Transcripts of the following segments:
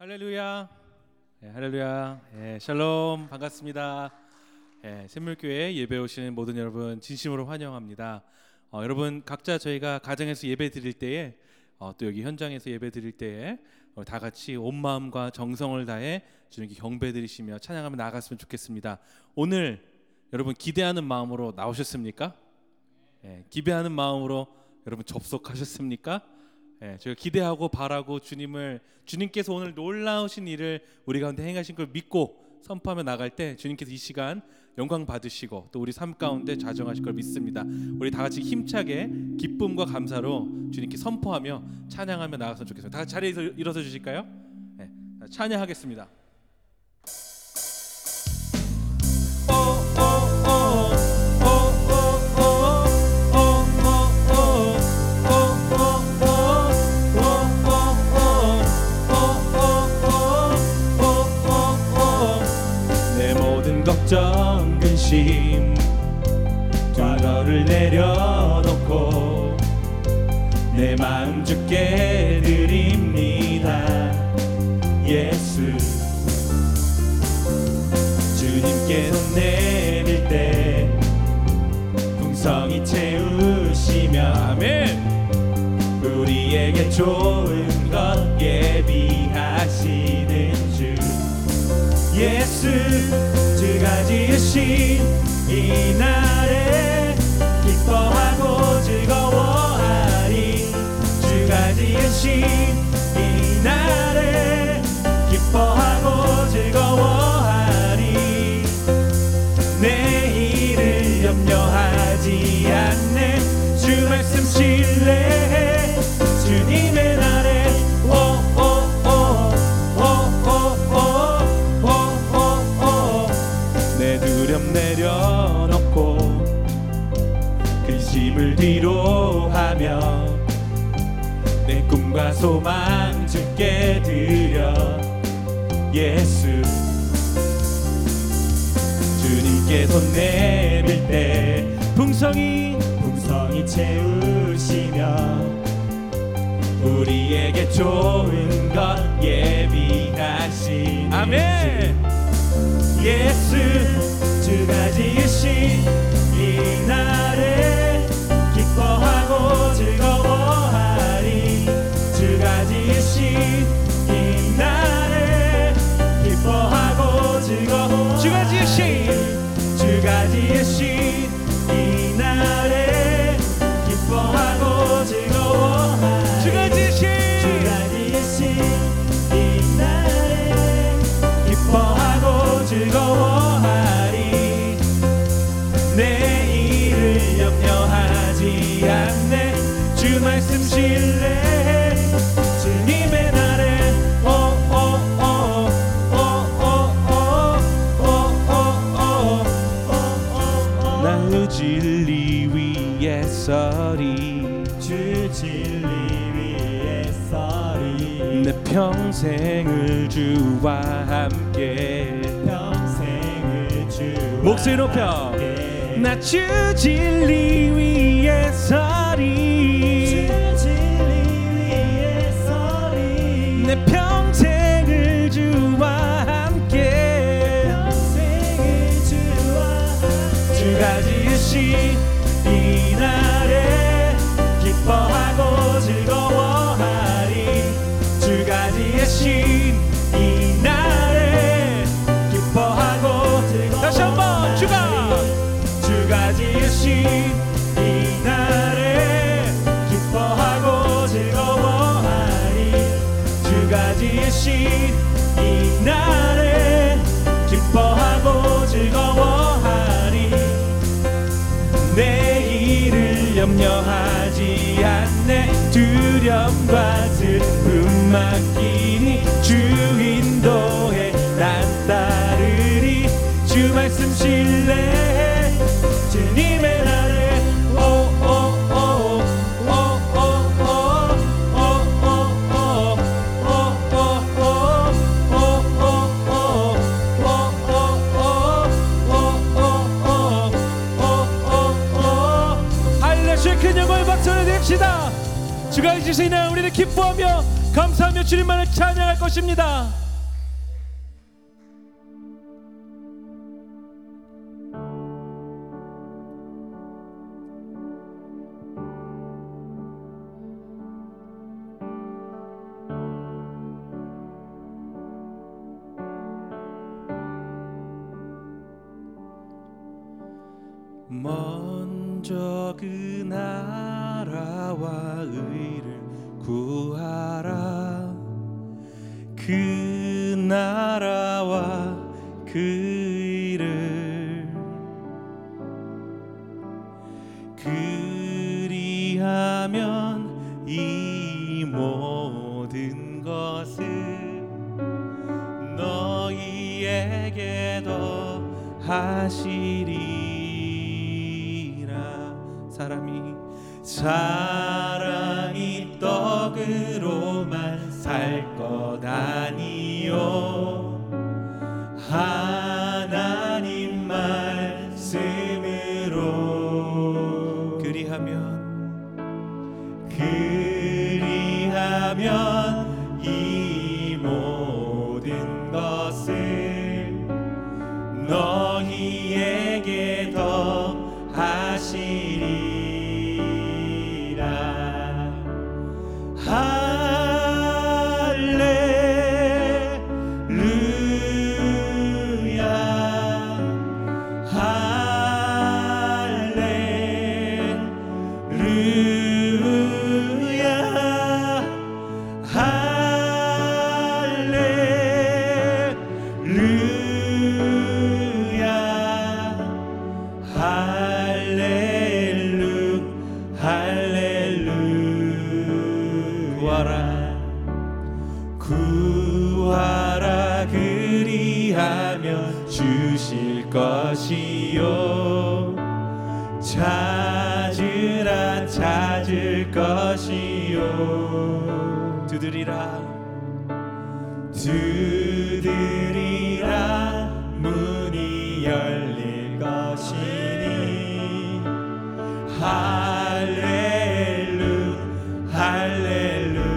할렐루야. 할렐루야. 샬롬, 반갑습니다. 샘물교회 예배 오시는 모든 여러분 진심으로 환영합니다. 여러분 각자 저희가 가정에서 예배 드릴 때에 또 여기 현장에서 예배 드릴 때에 다 같이 온 마음과 정성을 다해 주님께 경배 드리시며 찬양하며 나아갔으면 좋겠습니다. 오늘 여러분 기대하는 마음으로 나오셨습니까? 기대하는 마음으로 여러분 접속하셨습니까? 저희가 기대하고 바라고 주님께서 오늘 놀라우신 일을 우리 가운데 행하신 걸 믿고 선포하며 나갈 때 주님께서 이 시간 영광 받으시고 또 우리 삶 가운데 좌정하실 걸 믿습니다. 우리 다 같이 힘차게 기쁨과 감사로 주님께 선포하며 찬양하며 나갔으면 좋겠습니다. 다 같이 자리에서 일어서 주실까요? 찬양하겠습니다. 걱정 근심 너를 내려놓고 내 마음 주께 드립니다. 예수 주님께 손 내밀 때 풍성히 채우시며 아멘. 우리에게 좋은 것 예비하시는 주 예수 주가 지으신 이 날에 기뻐하고 즐거워하리. 주가 지으신 이 날에 기뻐하고 즐거워하리. 내일을 염려하지 않네. 주 말씀 신뢰해. 주님의 날에 내려놓고 근심을 뒤로 하며 내 꿈과 소망 주께 드려. 예수 주님께 손 내밀 때 풍성히 채우시며 우리에게 좋은 것 예비하시는 아멘. 예수 주가 지으신 이 날에 기뻐하고 즐거워하리. 주가 지으신 이 날에 기뻐하고 즐거워하리. 주가 지으신 이 날에 기뻐하고 즐거워하리. 주가 지으신 이 날에 기뻐하고 즐거워하리. 내일을 염려하지 않네. 주 말씀 신뢰해. 주님의 날에 나 진리 위에 서리. 주 진리 위에 서리. 내 평생을 주와 함께 목소리 높여. 나 주 진리 위에 서리. 내 평생을 주와 함께. 주가 지으신 이 날에 기뻐하고 즐거워하리. 주가 지으신 이 날에 기뻐하고 즐거워하리. 다시 한번 주가 지으신 이 날에 기뻐하고 즐거워하리. 주가 지으신 이 날에 기뻐하고 즐거워하리. 내일을 염려하지 않네. 두려움과 슬픔 맡기니 주 인도해 난 따르리. 주 말씀 신뢰해. 주님의 날에 할렐루야. 큰 영광을 박수를 드립시다. 주가 주시는 우리를 기뻐하며 감사하며 주님만을 찬양할 것입니다. 먼저 그 나라와 의를 구하라. 그 나라와 그 의를 그리하면 이 모든 것을 너희에게 더하시리라. 사람이 떡으로만 살 것 아니요 하나님 말씀으로 그리하면 이 모든 것을 너희에게 더하시리라. 구하라 그리하면 주실 것이요 찾으라 찾을 것이요 두드리라 문이 열릴 것이니 할렐루 할렐루야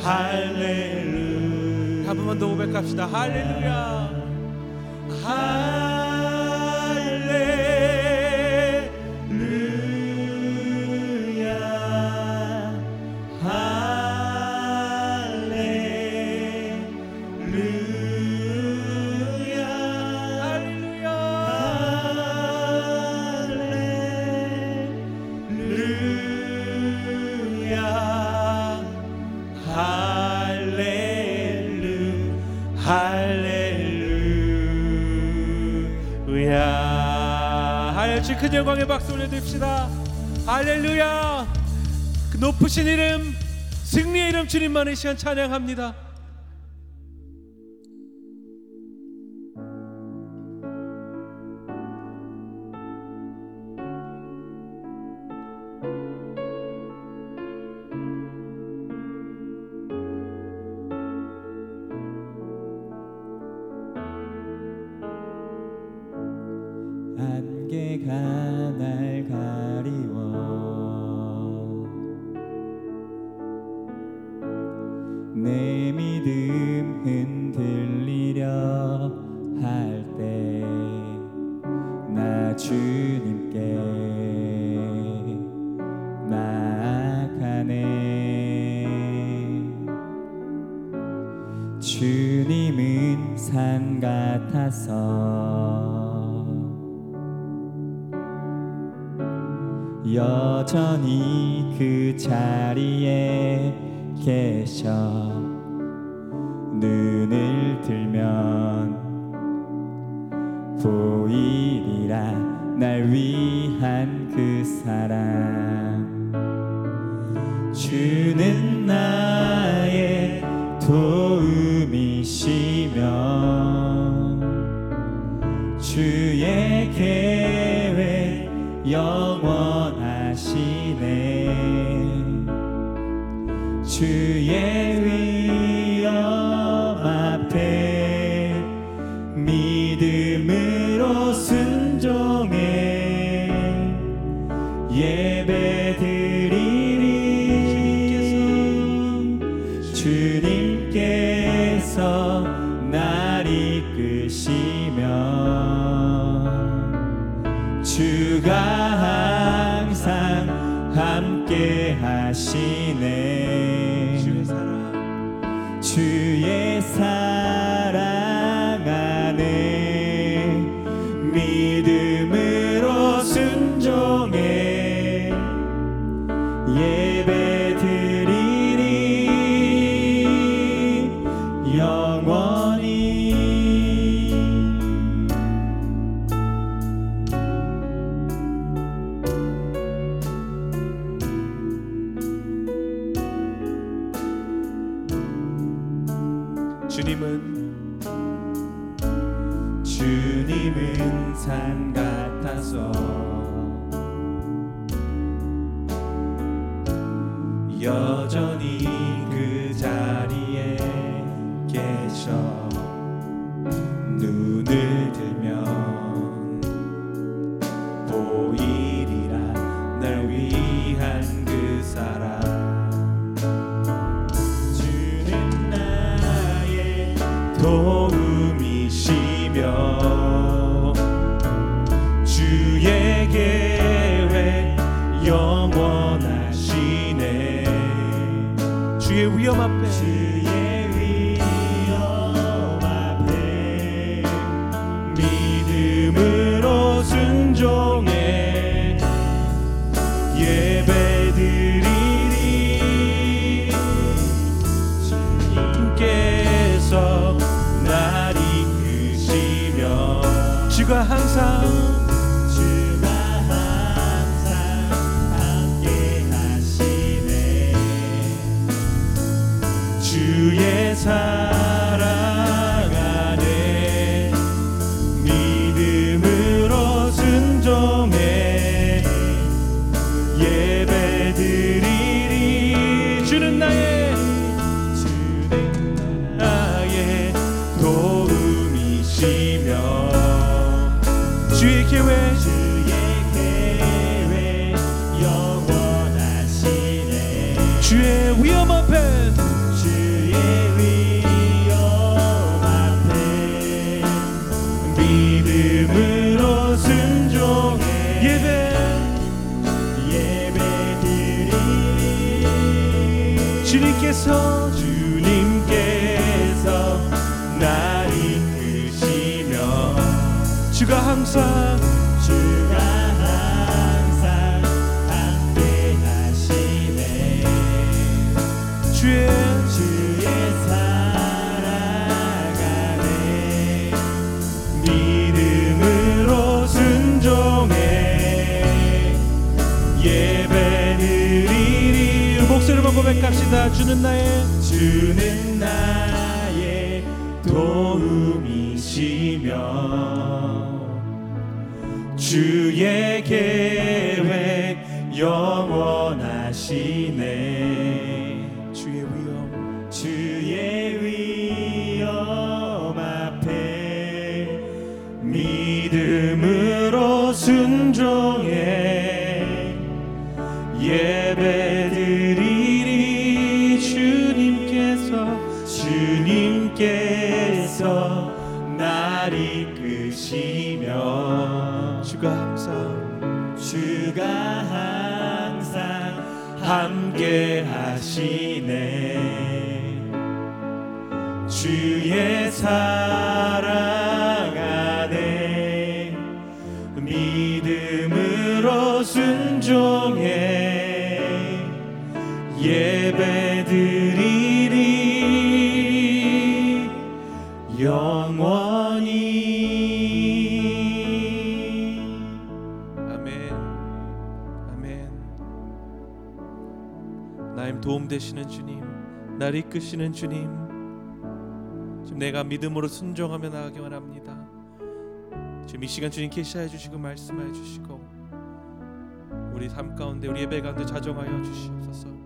할렐루야. 한 번만 더 고백합시다. 할렐루야. 하여 주 큰 영광의 박수 올려드립시다. 할렐루야. 그 높으신 이름, 승리의 이름 주님만의 시간 찬양합니다. 안개가 날 가리워 내 믿음 흔들리려 할 때 나 주님께 나아가네. 주님은 산 같아서 여전히 그 자리에 계셔. 눈을 들면 보이리라 날 위한 그 사랑. 주는 나의 도움이시며 주의 계획 영원하시네. 주의 위엄 앞에 믿음으로 순종해 예배드리리. 주님께서 날 이끄시며 주가 항상 함께 하시네. 주의 사랑 안에 믿음으로 순종해 예배드리리 영원히. 주님은 산 같아서 여전히 그 자리에 계셔. 눈을 들면 보이리라 날 위한 그 사랑. 주는 나의 도움이시며 주의 계획 영원하시네. 주의 위엄 앞에 믿음으로 순종해 예배드리리. 주님께서 날 이끄시며 주가 항상 함께 하시네. 주의 사랑 안에 믿음으로 순종해 예배드리리. 주는 나의 도움이시며 주의 계획 영원하시네. 주의 위엄 앞에 주님께서 날 이끄시며 주가 항상 함께 하시네. 주의 살아가네. 믿음으로 순종해 예배드리리. 목소리만 고백합시다. 주는 나의 도움이시며 주의 계획 영원하시네. 주의 위엄 앞에 믿음으로 순종해 예배드리리. 주님께서 날 이끄시며 주가 항상 함께 하시네. 주의 사랑 안에 믿음으로 순종해 예배드리리 영원히. 아멘. 아멘. 나의 도움 되시는 주님, 날 이끄시는 주님, 지금 내가 믿음으로 순종하며 나가기 원합니다. 지금 이 시간 주님 계시하여 주시고 말씀하여 주시고 우리 삶 가운데, 우리 예배 가운데 자정하여 주시옵소서.